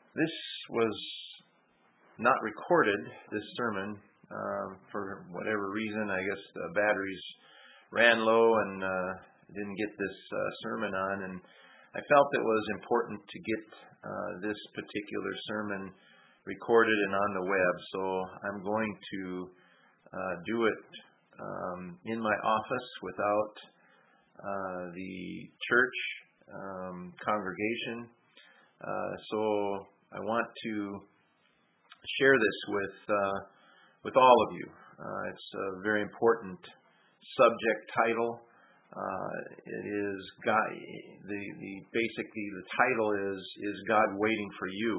This was not recorded, this sermon, for whatever reason. I guess the batteries ran low and didn't get this sermon on. And I felt it was important to get this particular sermon recorded and on the web. So I'm going to do it in my office without the church congregation. So I want to share this with all of you. It's a very important subject title. It is God. Basically the title is God waiting for you.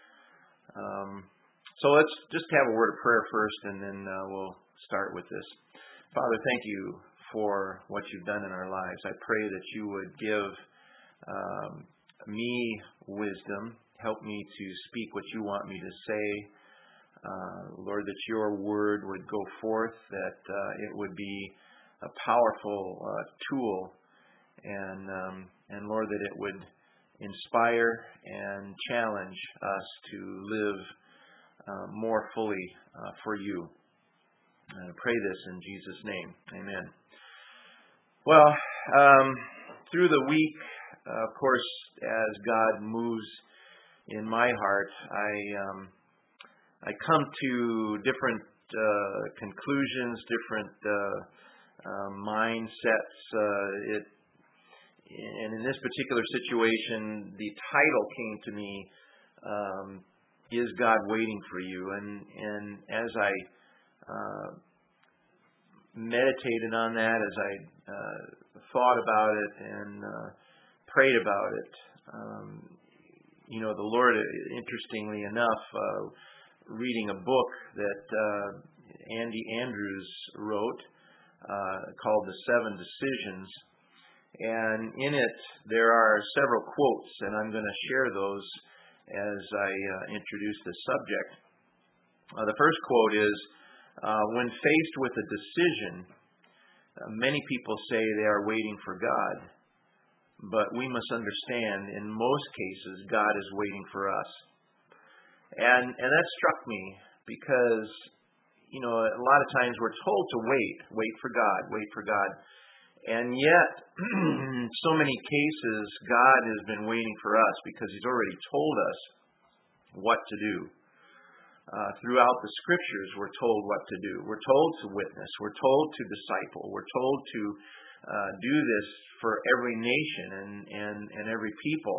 So let's just have a word of prayer first, and then we'll start with this. Father, thank you for what you've done in our lives. I pray that you would give me wisdom. Help me to speak what you want me to say. Lord, that your word would go forth, that it would be a powerful tool, and Lord, that it would inspire and challenge us to live more fully for you. And I pray this in Jesus' name. Amen. Well, through the week, of course, as God moves in my heart, I come to different conclusions, different mindsets. And in this particular situation, the title came to me, "Is God waiting for you?" And as I meditated on that, as I thought about it and prayed about it, the Lord, interestingly enough, reading a book that Andy Andrews wrote called The Seven Decisions. And in it, there are several quotes, and I'm going to share those as I introduce this subject. The first quote is, when faced with a decision, many people say they are waiting for God. But we must understand, in most cases, God is waiting for us. And that struck me because, a lot of times we're told to wait for God. And yet, in so many cases, God has been waiting for us because He's already told us what to do. Throughout the Scriptures, we're told what to do. We're told to witness. We're told to disciple. We're told to do this for every nation and every people.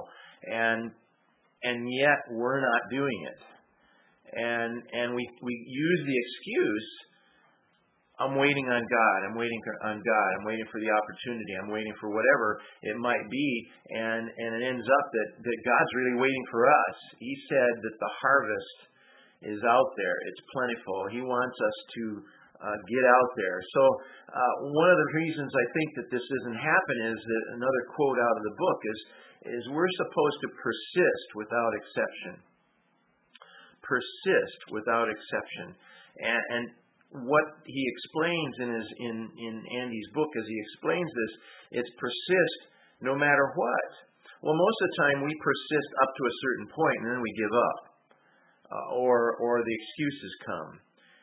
And yet, we're not doing it. And we use the excuse, I'm waiting on God, I'm waiting for the opportunity, I'm waiting for whatever it might be, and it ends up that God's really waiting for us. He said that the harvest is out there, it's plentiful. He wants us to get out there. So one of the reasons I think that this doesn't happen is that another quote out of the book is we're supposed to persist without exception. Persist without exception. And what he explains in Andy's book, as he explains this, it's persist no matter what. Well, most of the time we persist up to a certain point and then we give up, or the excuses come.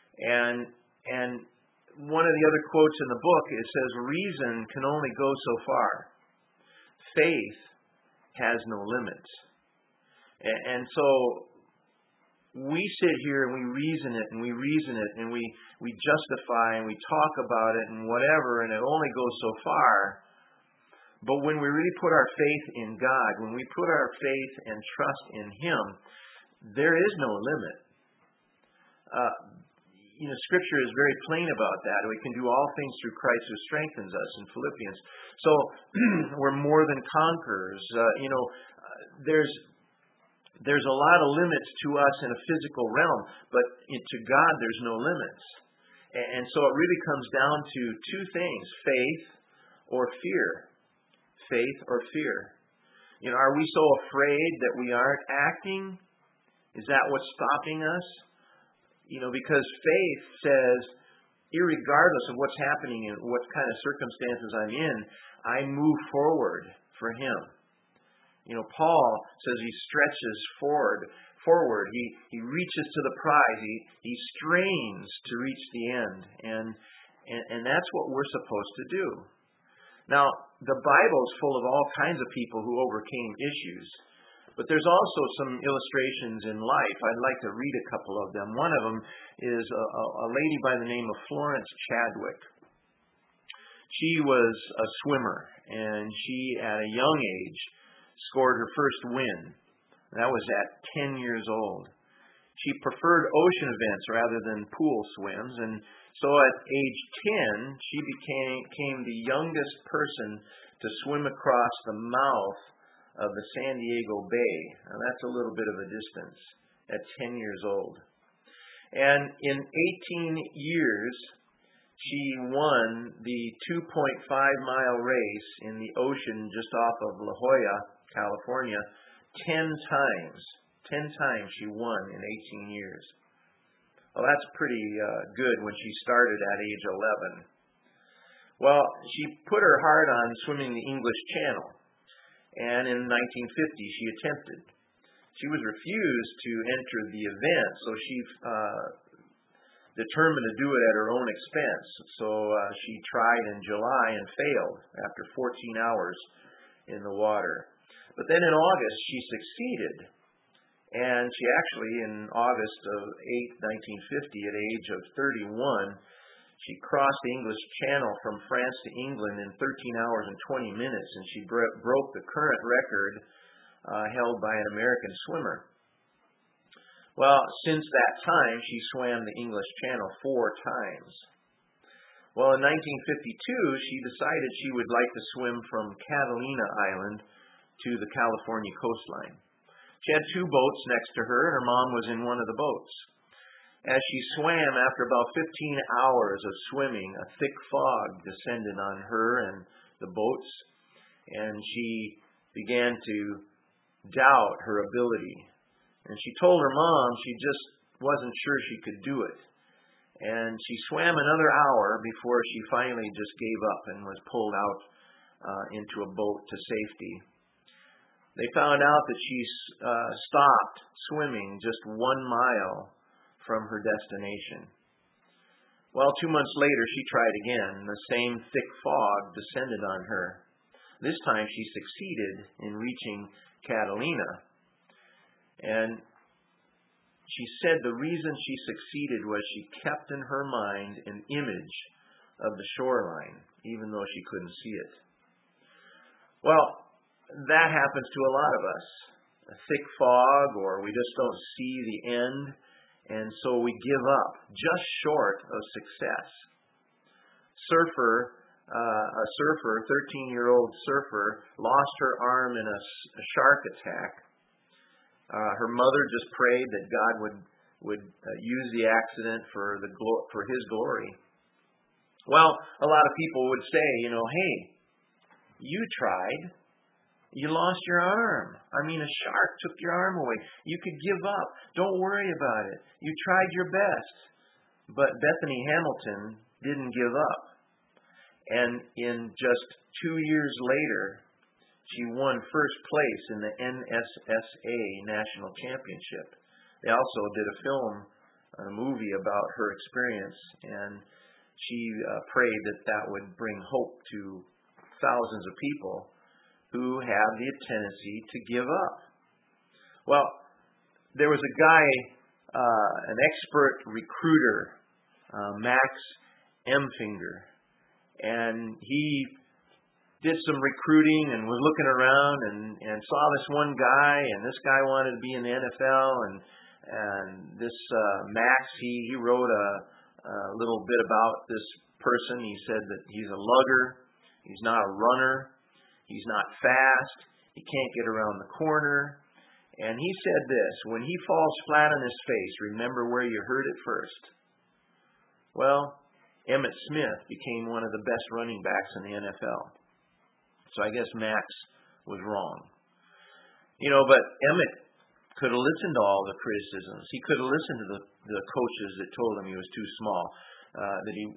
And one of the other quotes in the book, it says, reason can only go so far. Faith has no limits. And so we sit here and we reason it and we justify and we talk about it and whatever, and it only goes so far. But when we really put our faith in God, when we put our faith and trust in Him, there is no limit. Scripture is very plain about that. We can do all things through Christ who strengthens us in Philippians. So we're more than conquerors. There's a lot of limits to us in a physical realm, but to God there's no limits. And so it really comes down to two things, faith or fear. Faith or fear. Are we so afraid that we aren't acting? Is that what's stopping us? Because faith says, irregardless of what's happening and what kind of circumstances I'm in, I move forward for Him. Paul says he stretches forward. He reaches to the prize. He strains to reach the end. And that's what we're supposed to do. Now, the Bible is full of all kinds of people who overcame issues. But there's also some illustrations in life. I'd like to read a couple of them. One of them is a lady by the name of Florence Chadwick. She was a swimmer, and she, at a young age, scored her first win. That was at 10 years old. She preferred ocean events rather than pool swims, and so at age 10, she became the youngest person to swim across the mouth of the San Diego Bay. Now, that's a little bit of a distance at 10 years old. And in 18 years, she won the 2.5-mile race in the ocean just off of La Jolla, California, 10 times. 10 times she won in 18 years. Well, that's pretty good when she started at age 11. Well, she put her heart on swimming the English Channel. And in 1950, she attempted. She was refused to enter the event, so she determined to do it at her own expense. So she tried in July and failed after 14 hours in the water. But then in August, she succeeded. And she actually, in August of 1950, at the age of 31, she crossed the English Channel from France to England in 13 hours and 20 minutes, and she broke the current record held by an American swimmer. Well, since that time, she swam the English Channel 4 times. Well, in 1952, she decided she would like to swim from Catalina Island to the California coastline. She had 2 boats next to her, and her mom was in one of the boats. As she swam, after about 15 hours of swimming, a thick fog descended on her and the boats, and she began to doubt her ability. And she told her mom she just wasn't sure she could do it. And she swam another hour before she finally just gave up and was pulled out into a boat to safety. They found out that she stopped swimming just 1 mile from her destination. Well, 2 months later, she tried again. The same thick fog descended on her. This time, she succeeded in reaching Catalina. And she said the reason she succeeded was she kept in her mind an image of the shoreline, even though she couldn't see it. Well, that happens to a lot of us. A thick fog, or we just don't see the end, and so we give up, just short of success. A 13-year-old surfer, lost her arm in a shark attack. Her mother just prayed that God would use the accident for His glory. Well, a lot of people would say, hey, you tried. You lost your arm. A shark took your arm away. You could give up. Don't worry about it. You tried your best. But Bethany Hamilton didn't give up. And in just 2 years later, she won first place in the NSSA National Championship. They also did a movie about her experience, and she prayed that would bring hope to thousands of people who have the tendency to give up. Well, there was a guy, an expert recruiter, Max Emfinger, and he did some recruiting and was looking around and saw this one guy, and this guy wanted to be in the NFL, and this Max, he wrote a little bit about this person. He said that he's a lugger, he's not a runner, he's not fast, he can't get around the corner. And he said this, when he falls flat on his face, remember where you heard it first. Well, Emmitt Smith became one of the best running backs in the NFL. So I guess Max was wrong. But Emmitt could have listened to all the criticisms. He could have listened to the coaches that told him he was too small, that he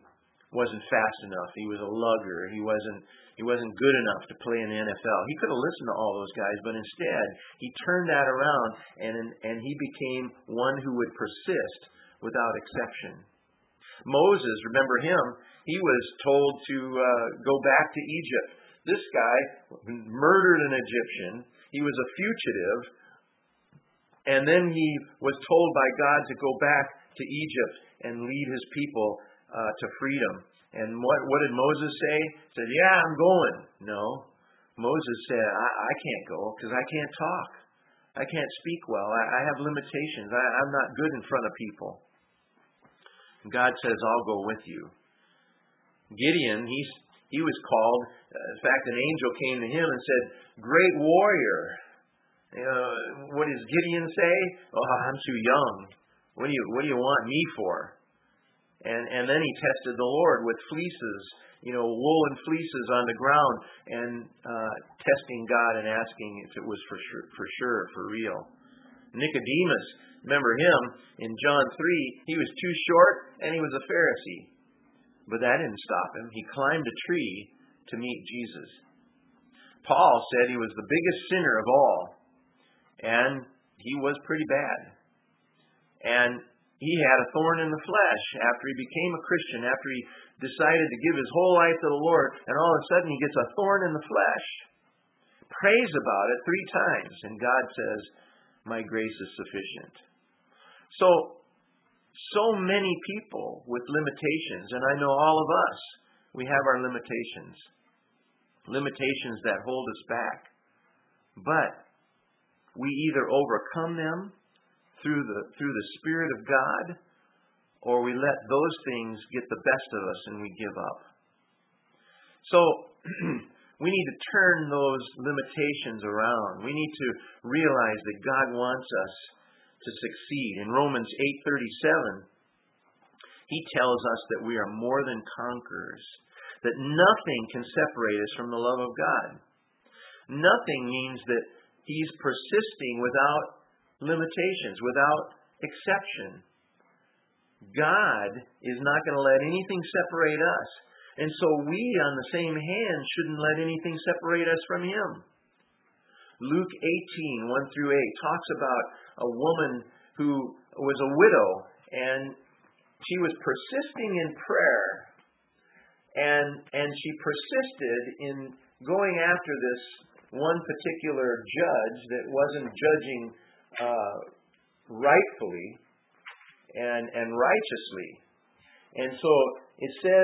wasn't fast enough. He was a lugger. He wasn't good enough to play in the NFL. He could have listened to all those guys, but instead he turned that around and he became one who would persist without exception. Moses, remember him? He was told to go back to Egypt. This guy murdered an Egyptian. He was a fugitive. And then he was told by God to go back to Egypt and lead his people to freedom. And what did Moses say? He said, yeah, I'm going. No. Moses said, I can't go because I can't talk. I can't speak well. I have limitations. I'm not good in front of people. And God says, I'll go with you. Gideon, he was called. In fact, an angel came to him and said, great warrior. What does Gideon say? Oh, I'm too young. What do you want me for? And then he tested the Lord with fleeces, woolen fleeces on the ground, and testing God and asking if it was for real. Nicodemus, remember him in John 3, he was too short and he was a Pharisee. But that didn't stop him. He climbed a tree to meet Jesus. Paul said he was the biggest sinner of all. And he was pretty bad. And he had a thorn in the flesh after he became a Christian, after he decided to give his whole life to the Lord, and all of a sudden he gets a thorn in the flesh. Prays about it 3 times, and God says, my grace is sufficient. So many people with limitations, and I know all of us, we have our limitations. Limitations that hold us back. But we either overcome them through the Spirit of God, or we let those things get the best of us and we give up. So we need to turn those limitations around. We need to realize that God wants us to succeed. In Romans 8:37, he tells us that we are more than conquerors, that nothing can separate us from the love of God. Nothing means that he's persisting without limitations, without exception. God is not going to let anything separate us. And so we, on the same hand, shouldn't let anything separate us from him. Luke 18:1-8 talks about a woman who was a widow, and she was persisting in prayer. And she persisted in going after this one particular judge that wasn't judging rightfully and righteously. And so it says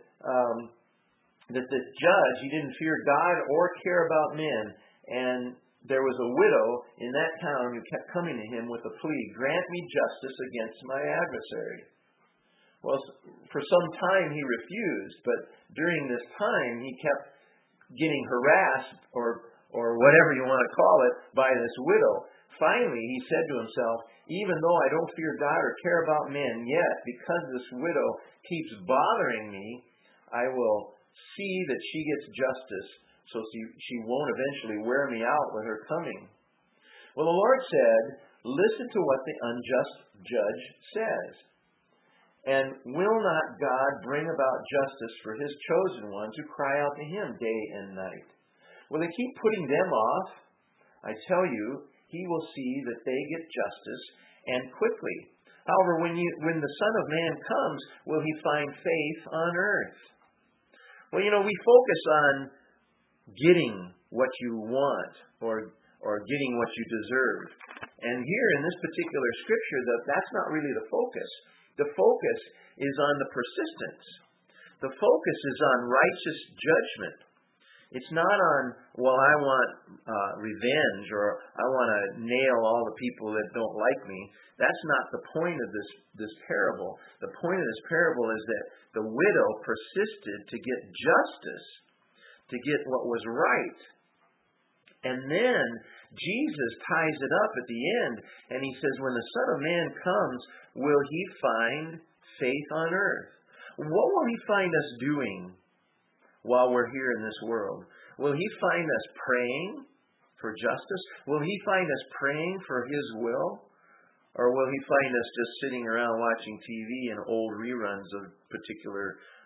that the judge, he didn't fear God or care about men. And there was a widow in that town who kept coming to him with a plea, grant me justice against my adversary. Well, for some time he refused, but during this time he kept getting harassed or whatever you want to call it by this widow. Finally, he said to himself, even though I don't fear God or care about men, yet because this widow keeps bothering me, I will see that she gets justice so she won't eventually wear me out with her coming. Well, the Lord said, listen to what the unjust judge says. And will not God bring about justice for his chosen ones who cry out to him day and night? Will they keep putting them off? I tell you, he will see that they get justice, and quickly. However, when the Son of Man comes, will he find faith on earth? Well, we focus on getting what you want or getting what you deserve. And here in this particular scripture, that's not really the focus. The focus is on the persistence. The focus is on righteous judgment. It's not on, well, I want revenge or I want to nail all the people that don't like me. That's not the point of this parable. The point of this parable is that the widow persisted to get justice, to get what was right. And then Jesus ties it up at the end, and he says, when the Son of Man comes, will he find faith on earth? What will he find us doing while we're here in this world? Will he find us praying for justice? Will he find us praying for his will? Or will he find us just sitting around watching TV and old reruns of particular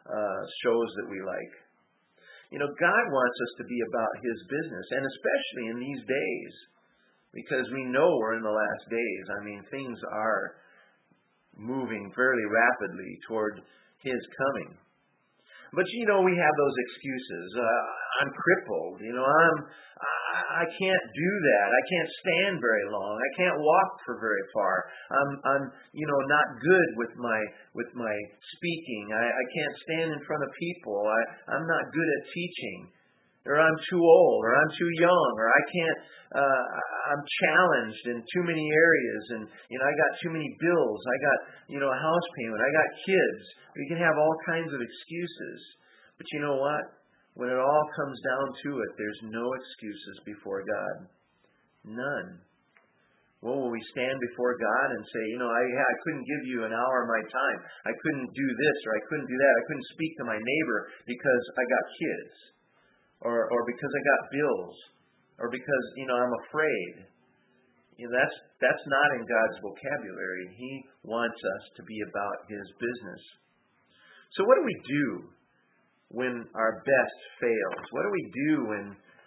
shows that we like. God wants us to be about His business, and especially in these days, because we know we're in the last days. Things are moving fairly rapidly toward His coming. But we have those excuses. I'm crippled. I can't do that. I can't stand very long. I can't walk for very far. I'm not good with my speaking. I can't stand in front of people. I'm not good at teaching. Or I'm too old, or I'm too young, or I can't, I'm challenged in too many areas, and, I got too many bills, I got, a house payment, I got kids. We can have all kinds of excuses. But you know what? When it all comes down to it, there's no excuses before God. None. Well, will we stand before God and say, I couldn't give you an hour of my time. I couldn't do this, or I couldn't do that. I couldn't speak to my neighbor because I got kids. Or because I got bills, or because, I'm afraid. That's not in God's vocabulary. He wants us to be about His business. So what do we do when our best fails? What do we do when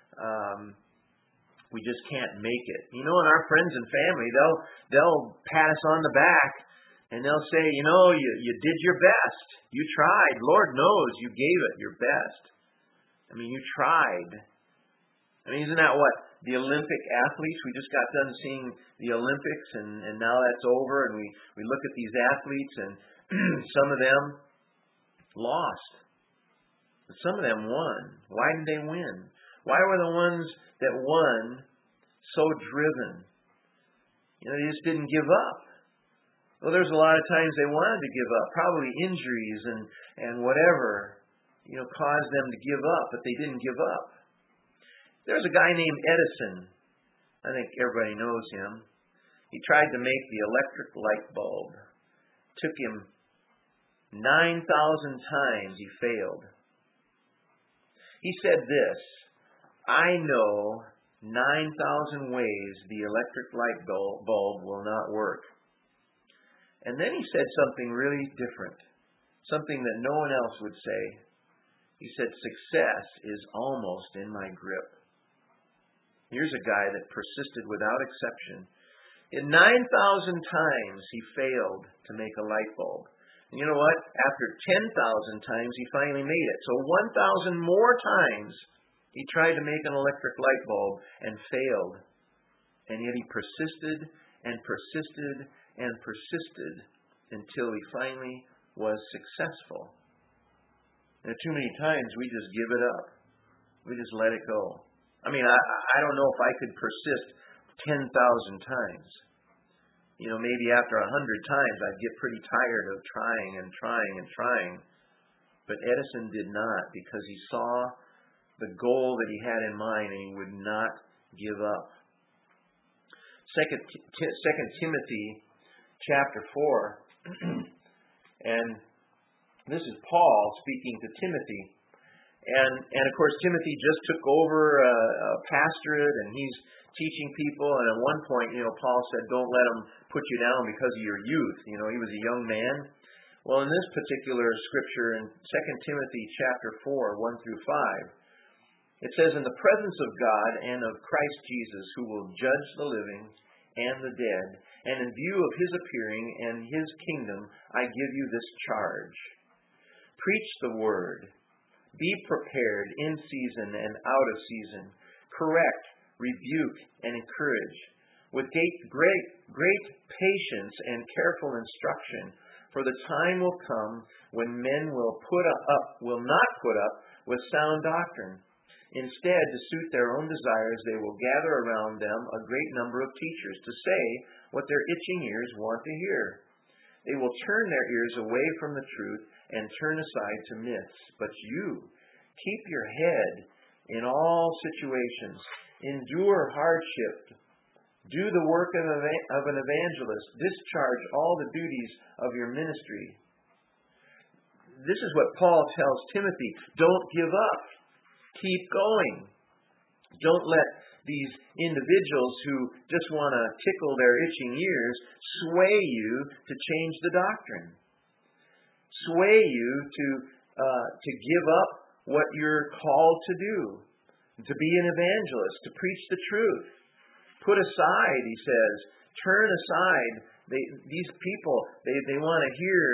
we just can't make it? And our friends and family, they'll pat us on the back, and they'll say, you did your best. You tried. Lord knows you gave it your best. You tried. Isn't that what the Olympic athletes, we just got done seeing the Olympics, and now that's over, and we look at these athletes, and some of them lost. But some of them won. Why did they win? Why were the ones that won so driven? They just didn't give up. Well, there's a lot of times they wanted to give up, probably injuries and whatever, caused them to give up, but they didn't give up. There's a guy named Edison. I think everybody knows him. He tried to make the electric light bulb. Took him 9,000 times he failed. He said this, I know 9,000 ways the electric light bulb will not work. And then he said something really different, something that no one else would say. He said, success is almost in my grip. Here's a guy that persisted without exception. In 9,000 times he failed to make a light bulb. And you know what? After 10,000 times he finally made it. So 1,000 more times he tried to make an electric light bulb and failed. And yet he persisted and persisted and persisted until he finally was successful. And too many times we just give it up. We just let it go. I don't know if I could persist 10,000 times. Maybe after 100 times I'd get pretty tired of trying and trying and trying. But Edison did not, because he saw the goal that he had in mind and he would not give up. 2 Timothy chapter 4. And this is Paul speaking to Timothy. And of course, Timothy just took over a pastorate, and he's teaching people. And at one point, Paul said, don't let them put you down because of your youth. He was a young man. Well, in this particular scripture in 2 Timothy chapter 4, 1 through 5, it says, in the presence of God and of Christ Jesus, who will judge the living and the dead, and in view of His appearing and His kingdom, I give you this charge. Preach the word. Be prepared in season and out of season. Correct, rebuke, and encourage. With great patience and careful instruction, for the time will come when men will not put up with sound doctrine. Instead, to suit their own desires, they will gather around them a great number of teachers to say what their itching ears want to hear. They will turn their ears away from the truth and turn aside to myths. But you, keep your head in all situations. Endure hardship. Do the work of an evangelist. Discharge all the duties of your ministry. This is what Paul tells Timothy. Don't give up. Keep going. Don't let these individuals who just want to tickle their itching ears sway you to change the doctrine. Sway you to to give up what you're called to do, to be an evangelist, to preach the truth. Put aside, he says, turn aside. These people, they want to hear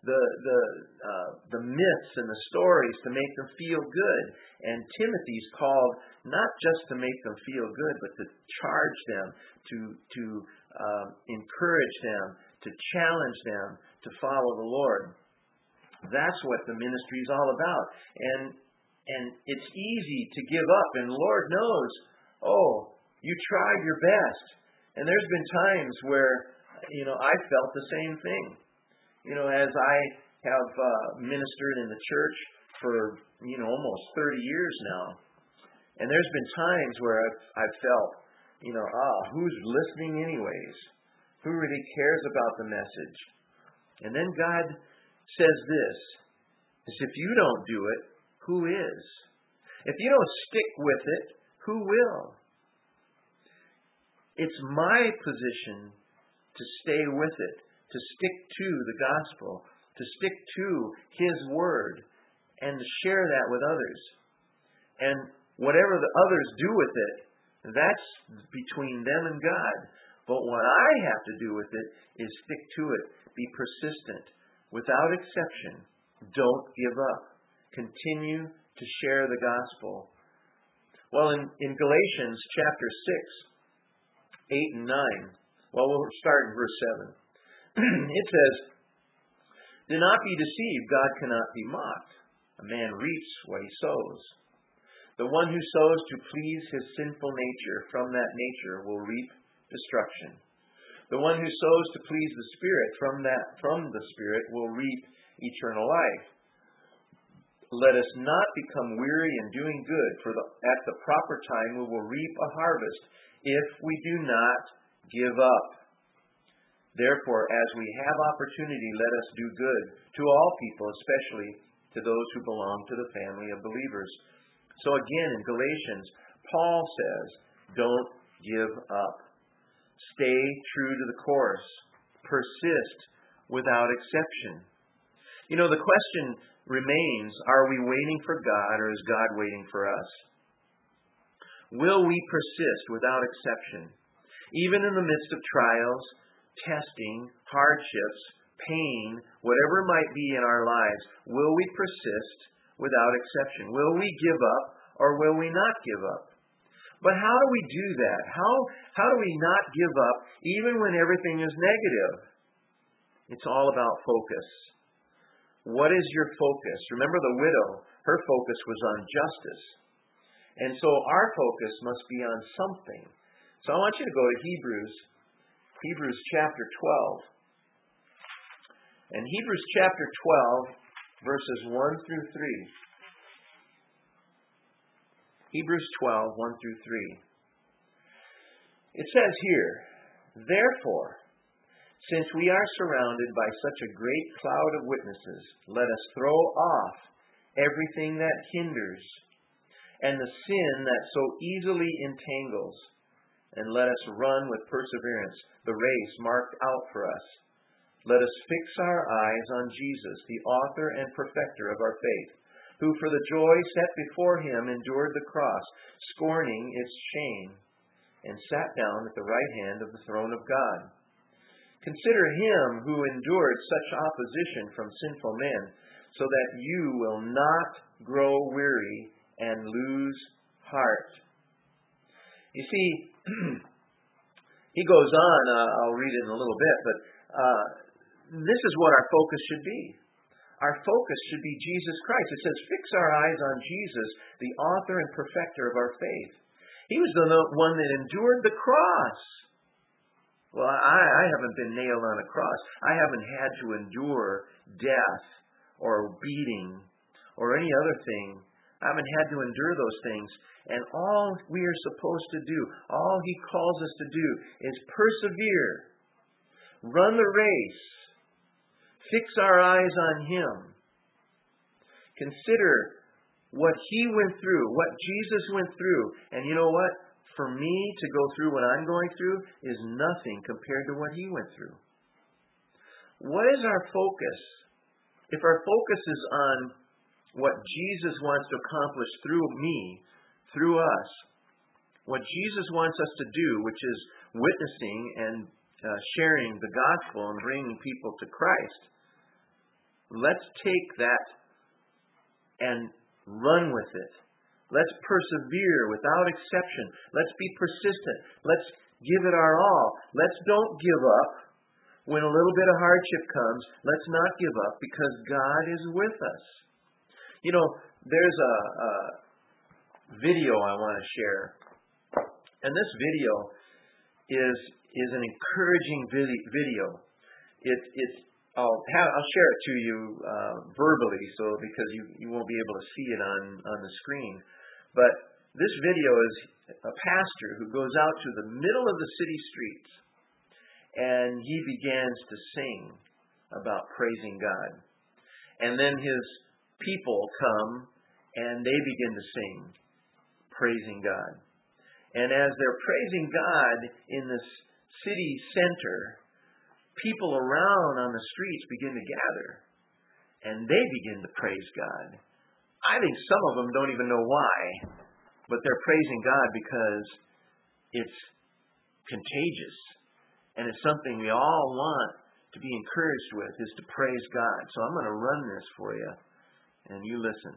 the myths and the stories to make them feel good. And Timothy's called not just to make them feel good, but to charge them, to encourage them, to challenge them to follow the Lord. That's what the ministry is all about. And it's easy to give up, and the Lord knows, you tried your best. And there's been times where, I felt the same thing. As I have ministered in the church for, almost 30 years now. And there's been times where I've felt, who's listening anyways? Who really cares about the message? And then God says this, if you don't do it, who is? If you don't stick with it, who will? It's my position to stay with it, to stick to the gospel, to stick to His word, and to share that with others. And whatever the others do with it, that's between them and God. But what I have to do with it is stick to it, be persistent, without exception. Don't give up. Continue to share the gospel. Well, in Galatians chapter 6, 8 and 9, we'll start in verse 7. It says, "Do not be deceived, God cannot be mocked. A man reaps what he sows. The one who sows to please his sinful nature, from that nature will reap destruction. The one who sows to please the Spirit, from the Spirit will reap eternal life. Let us not become weary in doing good, for at the proper time we will reap a harvest if we do not give up. Therefore, as we have opportunity, let us do good to all people, especially to those who belong to the family of believers." So again, in Galatians, Paul says, don't give up. Stay true to the course. Persist without exception. The question remains, are we waiting for God, or is God waiting for us? Will we persist without exception? Even in the midst of trials, testing, hardships, pain, whatever it might be in our lives, will we persist without exception? Will we give up, or will we not give up? But how do we do that? How do we not give up even when everything is negative? It's all about focus. What is your focus? Remember the widow, her focus was on justice. And so our focus must be on something. So I want you to go to Hebrews chapter 12. And Hebrews chapter 12, verses 1 through 3. Hebrews 12, 1 through 3. It says here, "Therefore, since we are surrounded by such a great cloud of witnesses, let us throw off everything that hinders and the sin that so easily entangles, and let us run with perseverance the race marked out for us. Let us fix our eyes on Jesus, the author and perfecter of our faith, who for the joy set before him endured the cross, scorning its shame, and sat down at the right hand of the throne of God. Consider him who endured such opposition from sinful men, so that you will not grow weary and lose heart." You see, he goes on, I'll read it in a little bit, but this is what our focus should be. Our focus should be Jesus Christ. It says, fix our eyes on Jesus, the author and perfecter of our faith. He was the one that endured the cross. Well, I haven't been nailed on a cross. I haven't had to endure death or beating or any other thing. I haven't had to endure those things. And all we are supposed to do, all He calls us to do, is persevere, run the race, fix our eyes on Him. Consider what He went through, what Jesus went through. And you know what? For me to go through what I'm going through is nothing compared to what He went through. What is our focus? If our focus is on what Jesus wants to accomplish through me, through us, what Jesus wants us to do, which is witnessing and sharing the gospel and bringing people to Christ, let's take that and run with it. Let's persevere without exception. Let's be persistent. Let's give it our all. Let's don't give up. When a little bit of hardship comes, let's not give up because God is with us. You know, there's a video I want to share. And this video is an encouraging video. I'll share it to you verbally, so because you won't be able to see it on the screen. But this video is a pastor who goes out to the middle of the city streets, and he begins to sing about praising God. And then his people come and they begin to sing praising God. And as they're praising God in this city center, people around on the streets begin to gather and they begin to praise God. I think some of them don't even know why, but they're praising God because it's contagious. And it's something we all want to be encouraged with, is to praise God. So I'm going to run this for you, and you listen.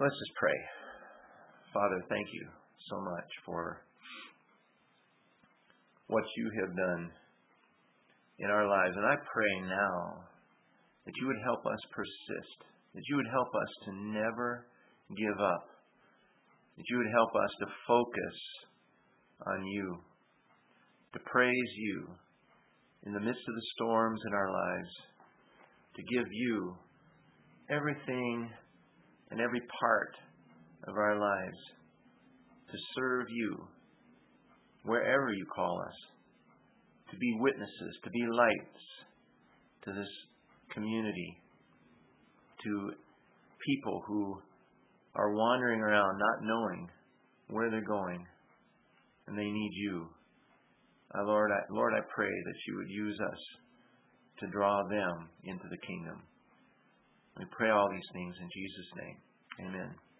Let's just pray. Father, thank you so much for what you have done in our lives. And I pray now that you would help us persist, that you would help us to never give up, that you would help us to focus on you, to praise you in the midst of the storms in our lives, to give you everything and every part of our lives, to serve you wherever you call us, to be witnesses, to be lights to this community, to people who are wandering around not knowing where they're going, and they need you. Lord, I pray that you would use us to draw them into the kingdom. We pray all these things in Jesus' name. Amen.